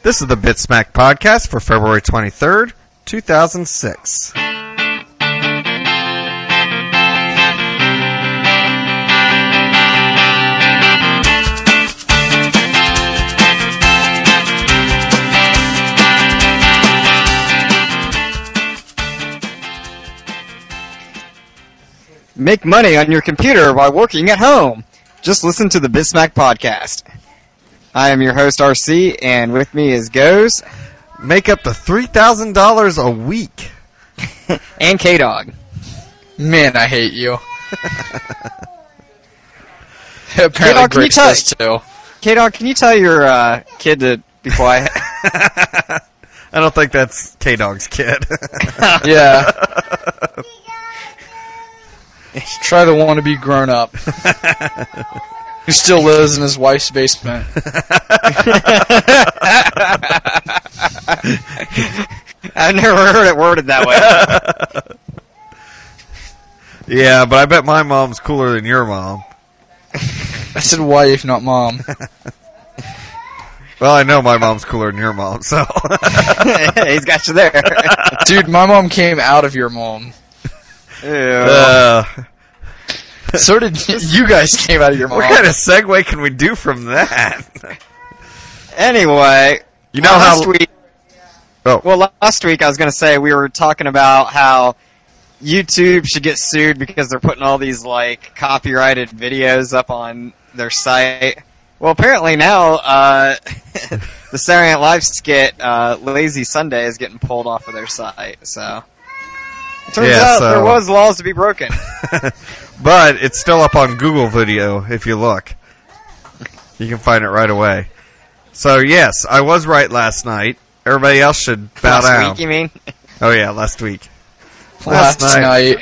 This is the Bitsmack Podcast for February 23rd, 2006. Make money on your computer while working at home. Just listen to the Bitsmack Podcast. I am your host, RC, and with me is Goes. Make up to $3,000 a week. And K-Dog. Man, I hate you. Apparently K-Dog, Grace does too. K-Dog, can you tell your kid to be quiet? I don't think that's K-Dog's kid. Yeah. Try to want to be grown up. He still lives in his wife's basement. I've never heard it worded that way. Yeah, but I bet my mom's cooler than your mom. I said wife, not mom. Well, I know my mom's cooler than your mom, so. He's got you there. Dude, my mom came out of your mom. Ew. So did you guys came out of your mom. What kind of segue can we do from that? Anyway, You know how... last week, Oh. well, last week I was going to say we were talking about how YouTube should get sued because they're putting all these like copyrighted videos up on their site. Well, apparently now the Saturday Night Live skit Lazy Sunday is getting pulled off of their site. So it turns out there was laws to be broken. But it's still up on Google Video if you look. You can find it right away. So yes, I was right last night. Everybody else should bow down. Last week, you mean? Oh yeah, last week. Last night.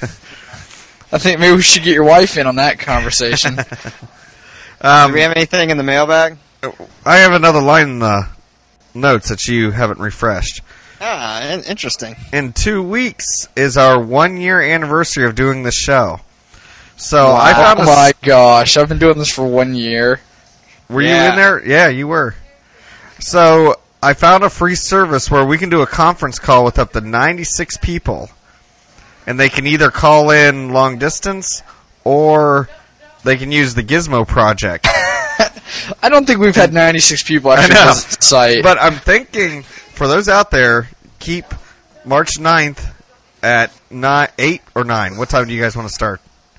I think maybe we should get your wife in on that conversation. Do we have anything in the mailbag? I have another line in the notes that you haven't refreshed. Ah, interesting. In 2 weeks is our 1 year anniversary of doing this show. So Wow. I found Oh my gosh, I've been doing this for 1 year. Were you in there? Yeah, you were. So I found a free service where we can do a conference call with up to 96 people. And they can either call in long distance or they can use the Gizmo Project. I don't think we've had 96 people actually visit the site. But I'm thinking, for those out there, keep March 9th at 8 or 9. What time do you guys want to start?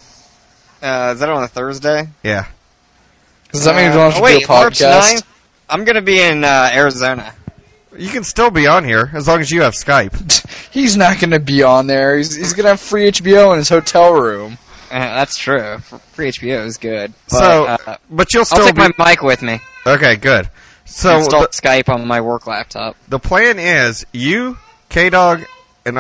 Is that on a Thursday? Yeah. Does that mean we don't have to do a March podcast? 9th? I'm going to be in Arizona. You can still be on here, as long as you have Skype. He's not going to be on there. He's going to have free HBO in his hotel room. That's true. Free HBO is good. But you'll still I'll take my mic with me. Okay, good. So install Skype on my work laptop. The plan is you, K-Dog, and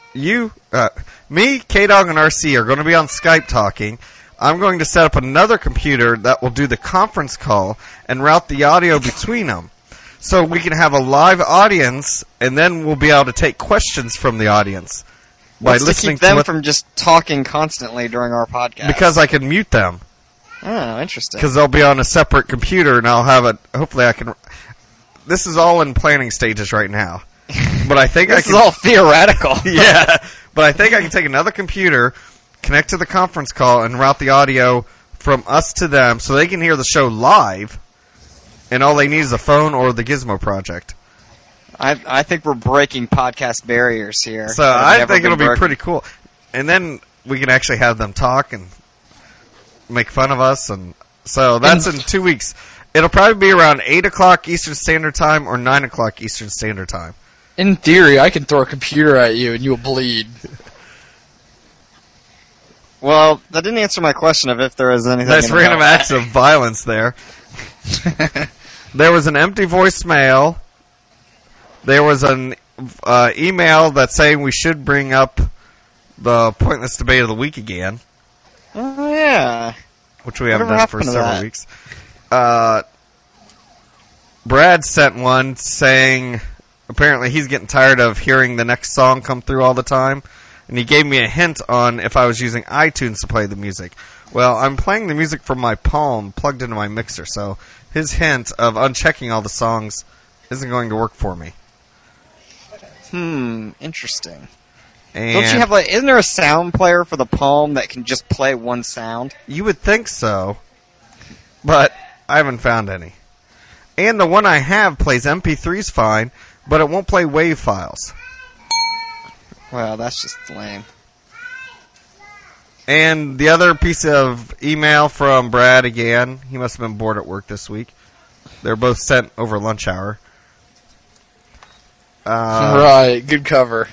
me, K-Dog, and RC are going to be on Skype talking. I'm going to set up another computer that will do the conference call and route the audio between them. So we can have a live audience, and then we'll be able to take questions from the audience. By listening to keep them from just talking constantly during our podcast. Because I can mute them. Oh, interesting. Because they'll be on a separate computer, and I'll have it. Hopefully, I can. This is all in planning stages right now, but I think this is all theoretical. Yeah, but I think I can take another computer, connect to the conference call, and route the audio from us to them, so they can hear the show live. And all they need is a phone or the Gizmo Project. I think we're breaking podcast barriers here. So I think it'll be pretty cool. And then we can actually have them talk and make fun of us. And so that's in 2 weeks. It'll probably be around 8 o'clock Eastern Standard Time or 9 o'clock Eastern Standard Time. In theory, I can throw a computer at you and you'll bleed. Well, that didn't answer my question of if there was anything. Nice random acts of violence there. There was an empty voicemail. There was an email that's saying we should bring up the pointless debate of the week again. Oh, yeah. Which we haven't done for several weeks. Brad sent one saying apparently he's getting tired of hearing the next song come through all the time. And he gave me a hint on if I was using iTunes to play the music. Well, I'm playing the music from my Palm plugged into my mixer, so his hint of unchecking all the songs isn't going to work for me. Interesting. And Don't you have isn't there a sound player for the Palm that can just play one sound? You would think so, but I haven't found any. And the one I have plays MP3s fine, but it won't play WAV files. Well, that's just lame. And the other piece of email from Brad again, he must have been bored at work this week. They're both sent over lunch hour. Right, good cover.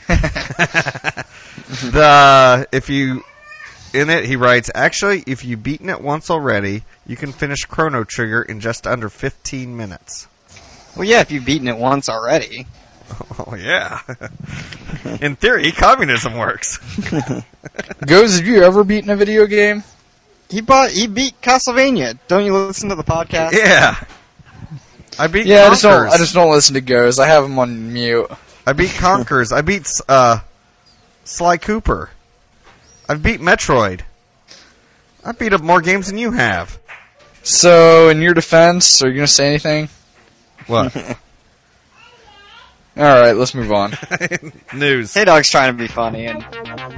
In it, he writes, actually, if you've beaten it once already, you can finish Chrono Trigger in just under 15 minutes. Well, yeah, if you've beaten it once already. Oh, yeah. In theory, communism works. Goes, have you ever beaten a video game? He beat Castlevania. Don't you listen to the podcast? Yeah. I beat Yeah, Conkers. I just don't listen to Goes. I have him on mute. I beat Conkers. I beat Sly Cooper. I've beat Metroid. I beat up more games than you have. So, in your defense, are you going to say anything? What? Alright, let's move on. News. Hey Dog's trying to be funny and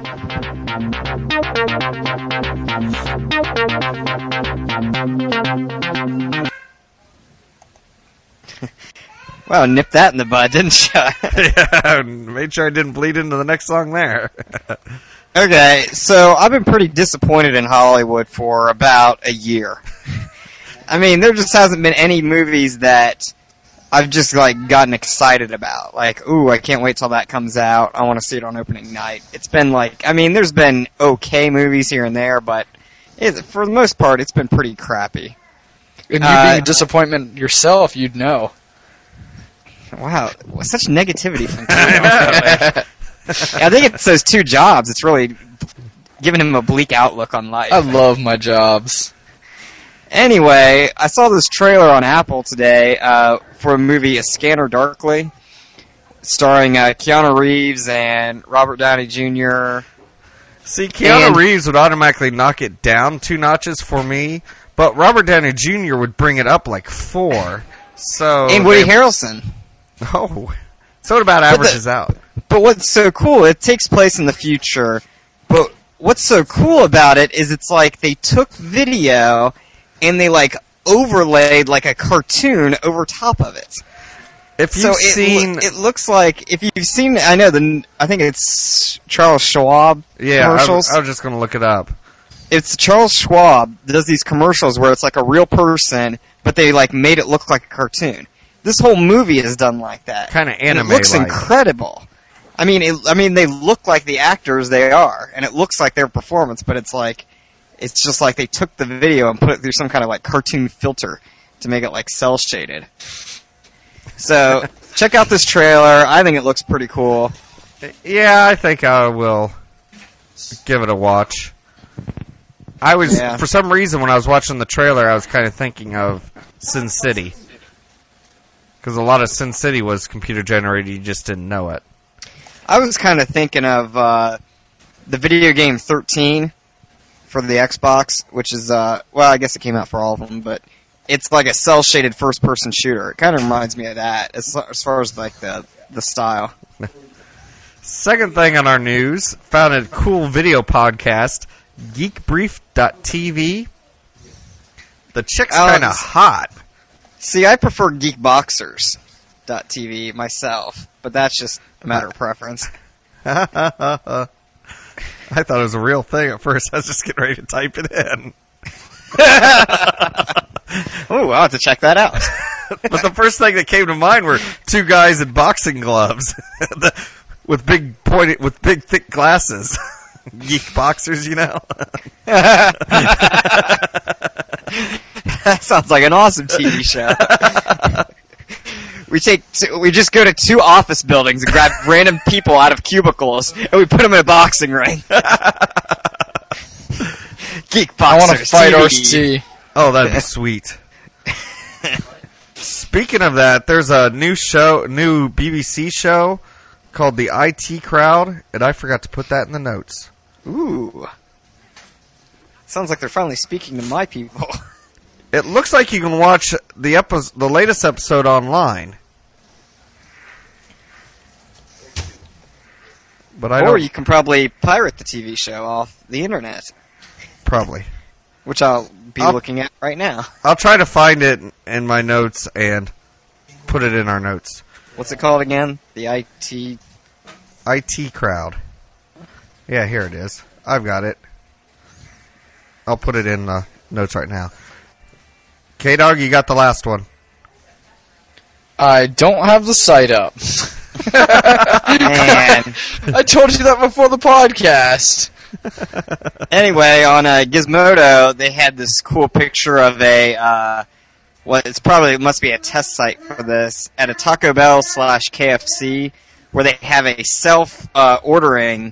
wow, nipped that in the bud, didn't you? Yeah, made sure I didn't bleed into the next song there. Okay, so I've been pretty disappointed in Hollywood for about a year. I mean, there just hasn't been any movies that I've just, gotten excited about. Like, ooh, I can't wait till that comes out. I want to see it on opening night. It's been there's been okay movies here and there, but for the most part, it's been pretty crappy. And you being a disappointment yourself, you'd know. Wow, such negativity from Kyle. I think it's those two jobs. It's really giving him a bleak outlook on life. I love my jobs. Anyway, I saw this trailer on Apple today for a movie, A Scanner Darkly, starring Keanu Reeves and Robert Downey Jr. See, Keanu Reeves would automatically knock it down 2 notches for me, but Robert Downey Jr. would bring it up 4. So And Woody Harrelson. Oh. So it about averages out. But what's so cool, it takes place in the future, but what's so cool about it is it's they took video and they overlaid a cartoon over top of it. If you've seen, it looks like if you've seen, I think it's Charles Schwab commercials. I was just going to look it up. It's Charles Schwab does these commercials where it's a real person, but they made it look like a cartoon. This whole movie is done like that. Kind of anime. It looks incredible. I mean, they look like the actors they are, and it looks like their performance, but it's just they took the video and put it through some kind of cartoon filter to make it cel shaded. So check out this trailer. I think it looks pretty cool. Yeah, I think I will give it a watch. For some reason, when I was watching the trailer, I was kind of thinking of Sin City. Because a lot of Sin City was computer generated, you just didn't know it. I was kind of thinking of the video game 13 for the Xbox, which is, I guess it came out for all of them, but it's a cel-shaded first-person shooter. It kind of reminds me of that, as far as the style. Second thing on our news, found a cool video podcast, geekbrief.tv. The chick's kind of hot. See, I prefer geekboxers.tv myself, but that's just a matter of preference. I thought it was a real thing at first. I was just getting ready to type it in. Ooh, I'll have to check that out. But the first thing that came to mind were 2 guys in boxing gloves with big thick glasses. Geek boxers, you know. That sounds like an awesome TV show. We just go to 2 office buildings and grab random people out of cubicles and we put them in a boxing ring. Geek boxers. I want to fight TV. RC. Oh, that'd be sweet. Speaking of that, there's a new BBC show called The IT Crowd, and I forgot to put that in the notes. Ooh. Sounds like they're finally speaking to my people. It looks like you can watch the latest episode online. But I Or don't you can probably pirate the TV show off the internet, probably. which I'll be I'll- looking at right now. I'll try to find it in my notes and put it in our notes. What's it called again? The IT... IT Crowd. Yeah, here it is. I've got it. I'll put it in the notes right now. K-Dog, you got the last one. I don't have the site up. Man. I told you that before the podcast. Anyway, on Gizmodo, they had this cool picture of a, it must be a test site for this, at a Taco Bell / KFC, where they have a self-ordering,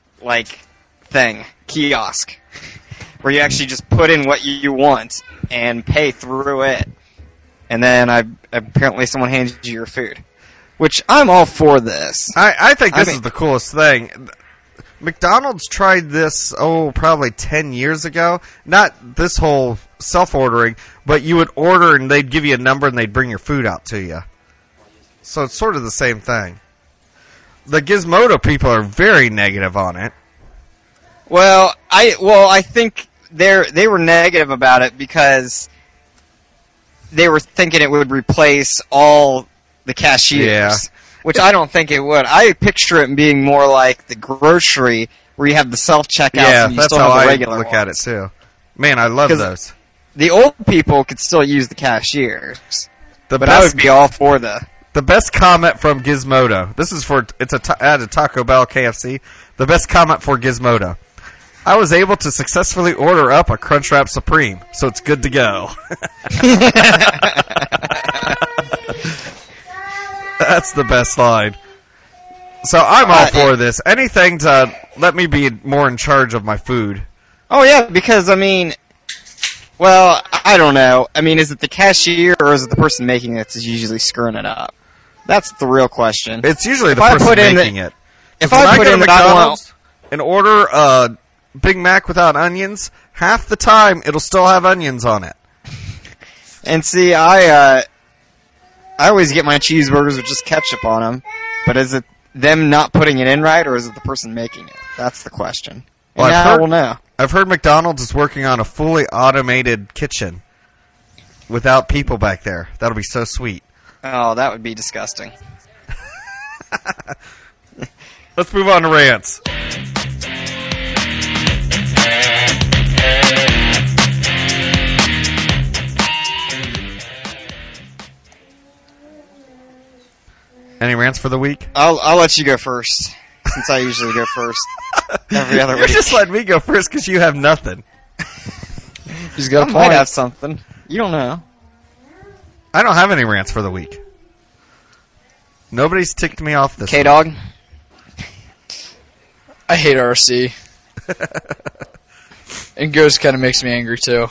kiosk, where you actually just put in what you want and pay through it. And then apparently someone hands you your food. Which, I'm all for this. I think this is the coolest thing. McDonald's tried this, probably 10 years ago. Not this whole self-ordering, but you would order and they'd give you a number and they'd bring your food out to you. So it's sort of the same thing. The Gizmodo people are very negative on it. Well, I think they were negative about it because they were thinking it would replace all the cashiers. Yeah. Which I don't think it would. I picture it being more like the grocery where you have the self-checkouts and you that's still how have the I regular look ones. at it too. Man, I love 'Cause those. The old people could still use the cashiers. The But I would be all for the... The best comment from Gizmodo. This is at a Taco Bell KFC. The best comment for Gizmodo. I was able to successfully order up a Crunchwrap Supreme, so it's good to go. That's the best line. So I'm all for this. Anything to let me be more in charge of my food. Oh yeah, because I don't know. Is it the cashier or is it the person making it that's usually screwing it up? That's the real question. It's usually the If I person put in making it. If When I put go to in that I want, McDonald's and order a Big Mac without onions, half the time it'll still have onions on it. and see, I always get my cheeseburgers with just ketchup on them. But is it them not putting it in right, or is it the person making it? That's the question. And Well, now we'll know. I've heard McDonald's is working on a fully automated kitchen without people back there. That'll be so sweet. Oh, that would be disgusting. Let's move on to rants. Any rants for the week? I'll let you go first, since I usually go first every other You're week. just letting me go first because you have nothing. He's I got a might point. have something. You don't know. I don't have any rants for the week. Nobody's ticked me off this week. K-Dog? I hate RC. And Ghost kind of makes me angry too.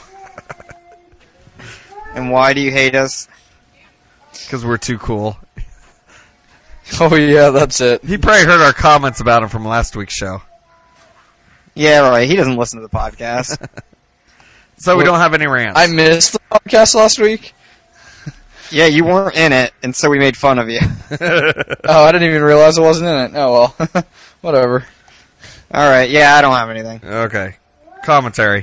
And why do you hate us? Because we're too cool. Oh yeah, that's it. He probably heard our comments about him from last week's show. Yeah, right. He doesn't listen to the podcast. So we Well, don't have any rants. I missed the podcast last week. Yeah, you weren't in it, and so we made fun of you. Oh, I didn't even realize I wasn't in it. Oh well. Whatever. Alright, yeah, I don't have anything. Okay. Commentary.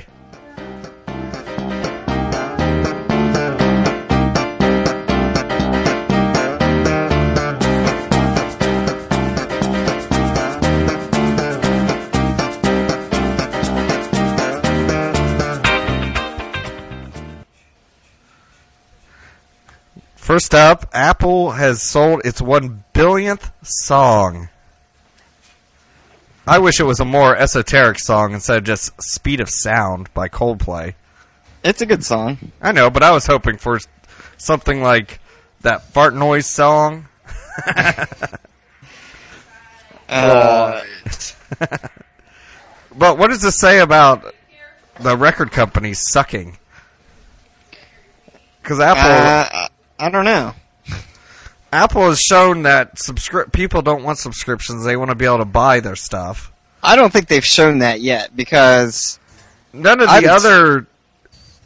First up, Apple has sold its 1 billionth song. I wish it was a more esoteric song instead of just Speed of Sound by Coldplay. It's a good song. I know, but I was hoping for something like that fart noise song. But what does this say about the record companies sucking? Because I don't know. Apple has shown that people don't want subscriptions; they want to be able to buy their stuff. I don't think they've shown that yet, because None of the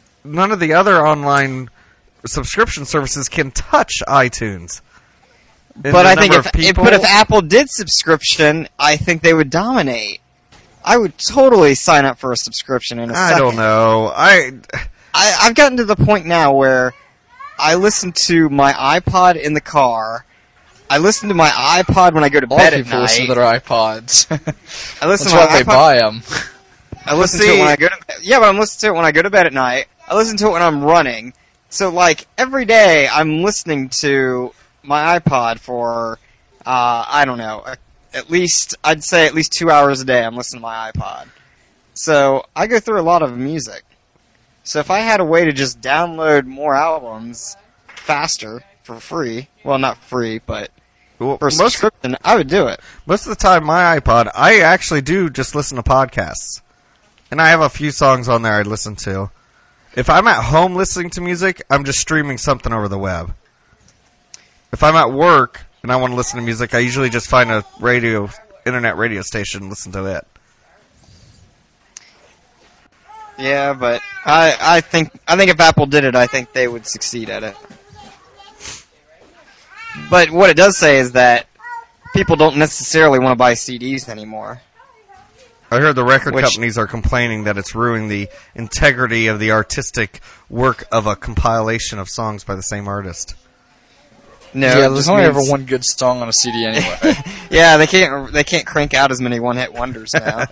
other online subscription services can touch iTunes. But I think if Apple did subscription, I think they would dominate. I would totally sign up for a subscription in a second. I don't know. I've gotten to the point now where I listen to my iPod in the car. I listen to my iPod when I go to bed at night. Listen to their iPods. I listen That's to my why they buy them. I listen to it when I go to but I'm listening to it when I go to bed at night. I listen to it when I'm running. So like every day I'm listening to my iPod for I don't know, I'd say at least 2 hours a day I'm listening to my iPod. So I go through a lot of music. So if I had a way to just download more albums faster for free, well not free, but for a subscription, I would do it. Most of the time my iPod, I actually do just listen to podcasts. And I have a few songs on there I listen to. If I'm at home listening to music, I'm just streaming something over the web. If I'm at work and I want to listen to music, I usually just find a internet radio station and listen to it. Yeah, but I think if Apple did it, I think they would succeed at it. But what it does say is that people don't necessarily want to buy CDs anymore. I heard the record companies are complaining that it's ruining the integrity of the artistic work of a compilation of songs by the same artist. No, yeah, there's only ever one good song on a CD anyway. Yeah, they can't crank out as many one-hit wonders now.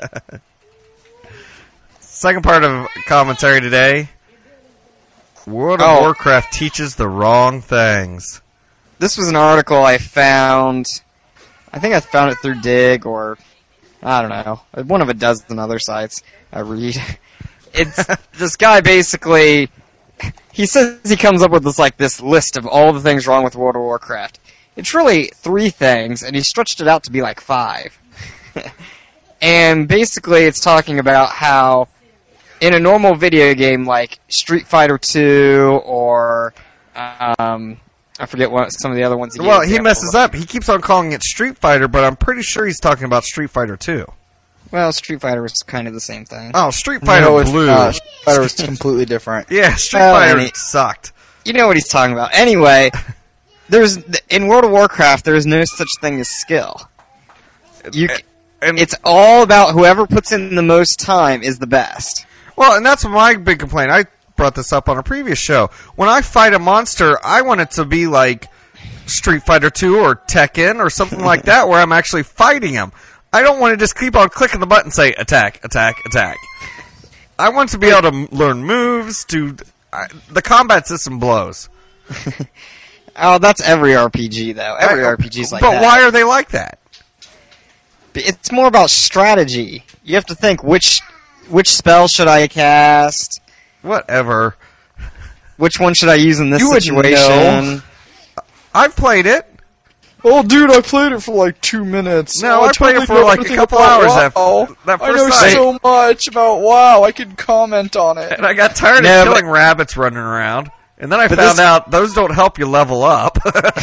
Second part of commentary today. World of Warcraft teaches the wrong things. This was an article I found. I think I found it through Dig or I don't know, one of a dozen other sites I read. It's this guy basically. He says he comes up with this list of all the things wrong with World of Warcraft. It's really 3 things, and he stretched it out to be like 5. And basically, it's talking about how in a normal video game like Street Fighter 2 or I forget what some of the other ones. He messes up. He keeps on calling it Street Fighter, but I'm pretty sure he's talking about Street Fighter 2. Well, Street Fighter was kind of the same thing. Oh, Street Fighter Blue. Street Fighter was completely different. Yeah, Street Fighter sucked. You know what he's talking about. Anyway, in World of Warcraft, there is no such thing as skill. It's all about whoever puts in the most time is the best. Well, and that's my big complaint. I brought this up on a previous show. When I fight a monster, I want it to be like Street Fighter 2 or Tekken or something like that where I'm actually fighting him. I don't want to just keep on clicking the button and say attack, attack, attack. I want to be able to learn moves. The combat system blows. Oh, that's every RPG though. Every RPG's like that. But why are they like that? It's more about strategy. You have to think which spell should I cast? Whatever. Which one should I use in this situation? I've played it. Oh, dude, I played it for like 2 minutes. No, I played it for like a couple hours after that first I know so much about WoW. I can comment on it. And I got tired of killing rabbits running around. And then I found out those don't help you level up.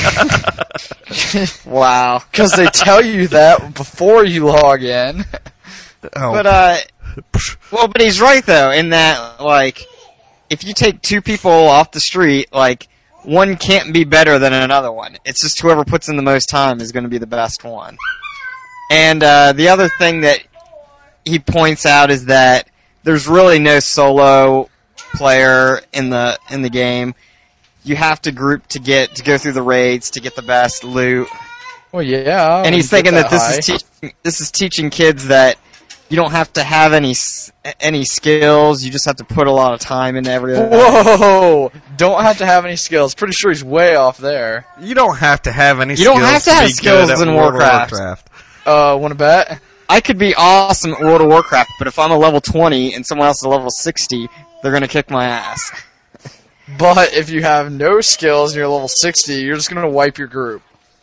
Wow. Because they tell you that before you log in. Oh. But he's right though, in that, like, if you take 2 people off the street, like, one can't be better than another one. It's just whoever puts in the most time is going to be the best one. And the other thing that he points out is that there's really no solo player in the game. You have to group to go through the raids to get the best loot. Well, yeah. And he's thinking that this is teaching kids that you don't have to have any skills. You just have to put a lot of time into everything. Whoa! Don't have to have any skills. Pretty sure he's way off there. You don't have to have any skills. You don't have to have skills in Warcraft. Want to bet? I could be awesome at World of Warcraft, but if I'm a level 20 and someone else is a level 60, they're going to kick my ass. But if you have no skills and you're level 60, you're just going to wipe your group.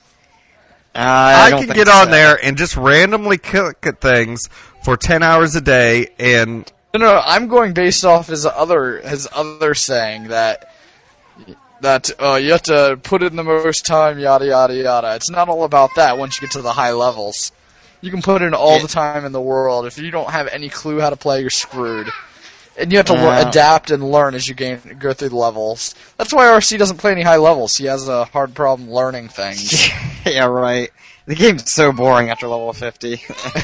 I can get on there and just randomly click at things for 10 hours a day and... No, I'm going based off his other saying that you have to put in the most time, yada, yada, yada. It's not all about that once you get to the high levels. You can put in all the time in the world. If you don't have any clue how to play, you're screwed. And you have to adapt and learn as you go through the levels. That's why RC doesn't play any high levels. He has a hard problem learning things. Yeah, right. The game's so boring after level 50.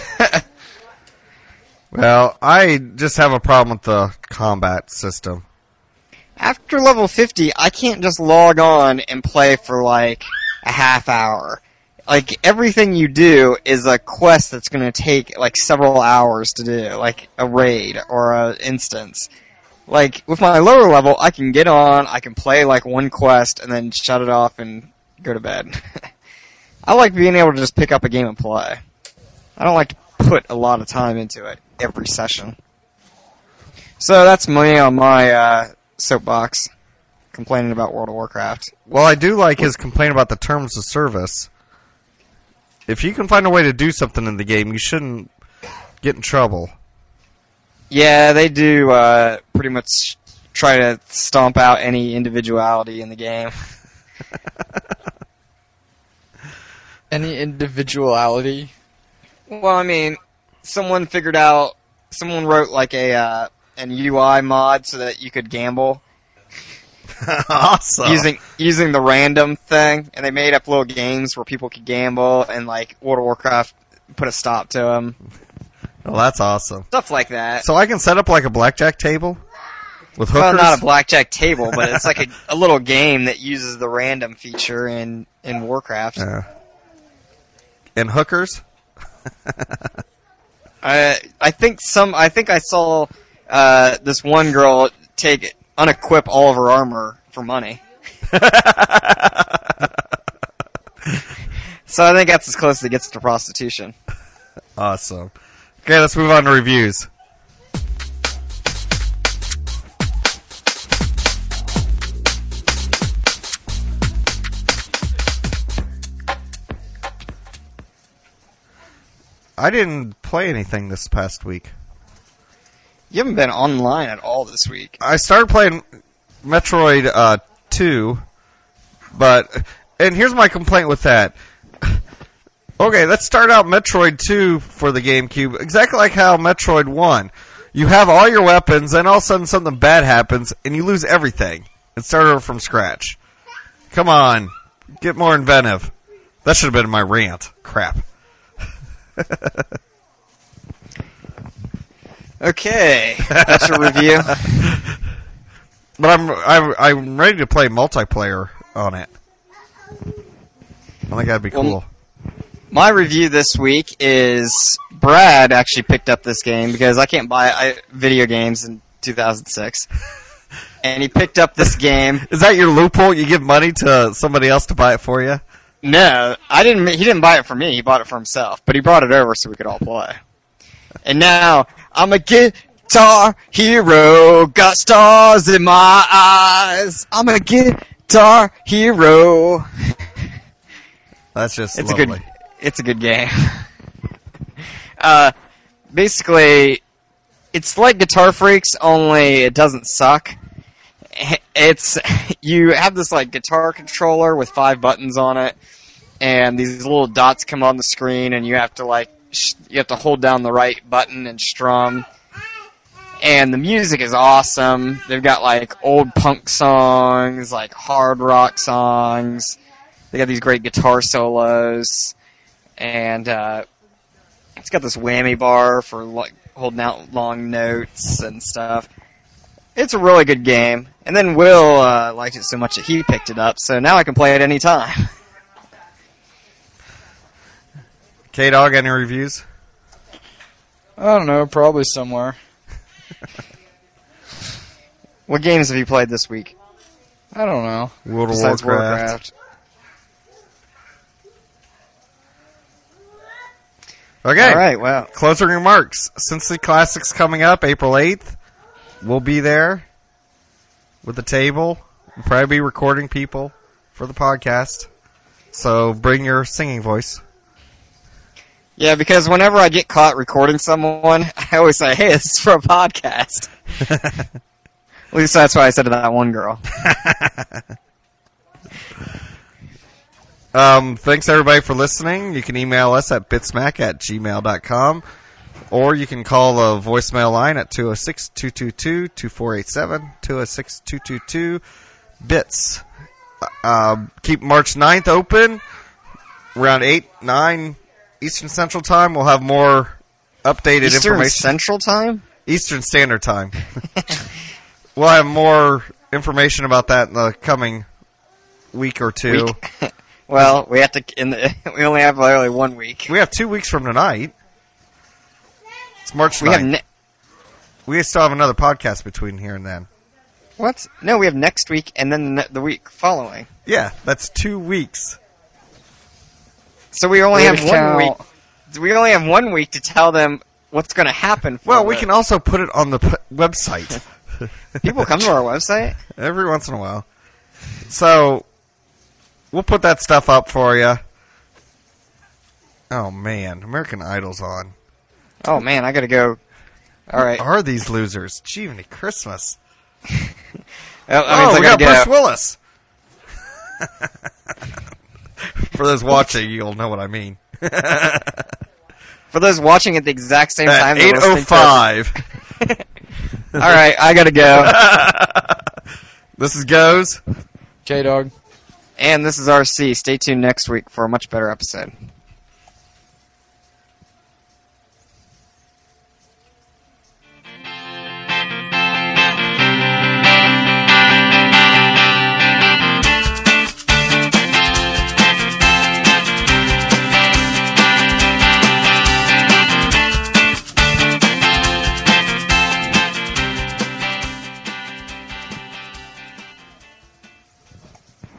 Well, I just have a problem with the combat system. After level 50, I can't just log on and play for like a half hour. Like, everything you do is a quest that's gonna take like several hours to do, like a raid or a instance. Like, with my lower level, I can get on, I can play like one quest and then shut it off and go to bed. I like being able to just pick up a game and play. I don't like to put a lot of time into it every session. So that's me on my soapbox, complaining about World of Warcraft. Well, I do like his complaint about the terms of service. If you can find a way to do something in the game, you shouldn't get in trouble. Yeah, they do pretty much try to stomp out any individuality in the game. Any individuality? Well, I mean, someone wrote like an UI mod so that you could gamble. Awesome. Using the random thing, and they made up little games where people could gamble, and like World of Warcraft put a stop to them. Well, that's awesome. Stuff like that. So I can set up like a blackjack table with hookers? Well, not a blackjack table, but it's like a little game that uses the random feature in Warcraft. And hookers? I think I saw this one girl unequip all of her armor for money. So I think that's as close as it gets to prostitution. Awesome. Okay, let's move on to reviews. I didn't play anything this past week. You haven't been online at all this week. I started playing Metroid 2, and here's my complaint with that. Okay, let's start out Metroid 2 for the GameCube, exactly like how Metroid 1. You have all your weapons, and all of a sudden something bad happens, and you lose everything, and start over from scratch. Come on, get more inventive. That should have been my rant. Crap. Okay, that's your review. But I'm ready to play multiplayer on it. I think that'd be cool. My review this week is Brad actually picked up this game because I can't buy video games in 2006. And he picked up this game. Is that your loophole? You give money to somebody else to buy it for you? No, he didn't buy it for me, he bought it for himself. But he brought it over so we could all play. And now, I'm a guitar hero, got stars in my eyes. I'm a guitar hero. That's just lovely. It's a good game. Basically, it's like Guitar Freaks, only it doesn't suck. You have this like guitar controller with 5 buttons on it, and these little dots come on the screen, and you have to hold down the right button and strum. And the music is awesome. They've got like old punk songs, like hard rock songs. They got these great guitar solos, and it's got this whammy bar for like holding out long notes and stuff. It's a really good game. And then Will liked it so much that he picked it up, so now I can play it anytime. K-Dog, any reviews? I don't know, probably somewhere. What games have you played this week? I don't know. World of Besides Warcraft. Okay. Alright, well. Closing remarks. Since the Classic's coming up, April 8th, we'll be there with the table. We'll probably be recording people for the podcast. So bring your singing voice. Yeah, because whenever I get caught recording someone, I always say, hey, this is for a podcast. At least that's what I said to that one girl. Thanks everybody for listening. You can email us at bitsmack@gmail.com, or you can call the voicemail line at 206-222-2487, 206-222-BITS. Keep March 9th open. around 8, 9 Eastern Central Time, we'll have more updated Eastern information. Central Time? Eastern Standard Time. We'll have more information about that in the coming week or two. Well, we have to. We only have literally 1 week. We have 2 weeks from tonight. It's March 9th. We still have another podcast between here and then. What? No, we have next week and then the week following. Yeah, that's 2 weeks. So we only have 1 week. We only have 1 week to tell them what's going to happen. Well, we can also put it on the website. People come to our website? Every once in a while. So, we'll put that stuff up for you. Oh, man. American Idol's on. Oh, man, I gotta go. Alright. Who are these losers? Jiminy Christmas. We got Bruce Willis. For those watching, you'll know what I mean. For those watching at the exact same time. 8:05. Alright, I gotta go. This is Goes. K-Dog. And this is RC. Stay tuned next week for a much better episode.